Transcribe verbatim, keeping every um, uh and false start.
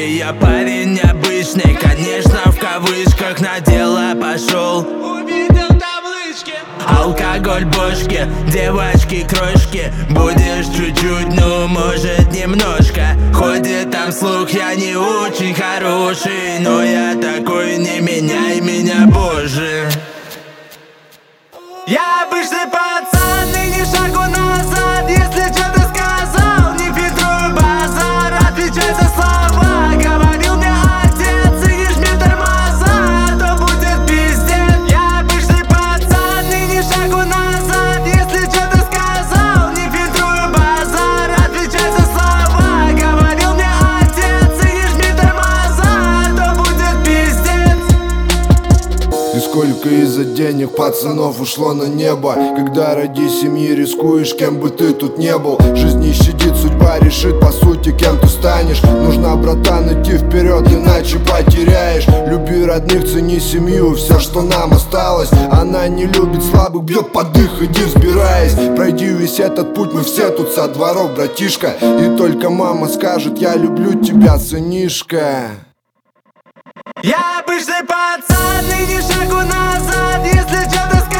привычки. Я парень необычный, конечно, в кавычках, на дело пошел. Увидел таблички, алкоголь, бошки, девочки, крошки. Будешь чуть-чуть, ну может немножко. Ходит там слух, я не очень хороший, но я такой, не меняй меня, боже. Я обычный пацан и ни шагу назад. Если что-то сказал, не фильтрую базар, отвечай за слова. Говорил мне отец, и не жми тормоза, а то будет пиздец. Я обычный пацан и ни шагу назад. Если что-то сказал, не фильтрую базар, отвечай за слова. Говорил мне отец, и не жми тормоза, а то будет пиздец. И сколько из-за денег пацанов ушло на небо. Когда ради семьи рискуешь, кем бы ты тут не был. Жизнь не щадит, судьба решит по сути, кем ты станешь. Нужно, братан, идти вперед, иначе потеряешь. Люби родных, цени семью, все, что нам осталось. Она не любит слабых, бьет под дых, иди взбираясь. Пройди весь этот путь, мы все тут со дворов, братишка. И только мама скажет: я люблю тебя, сынишка. Я обычный пацан и ни шагу назад. Если что-то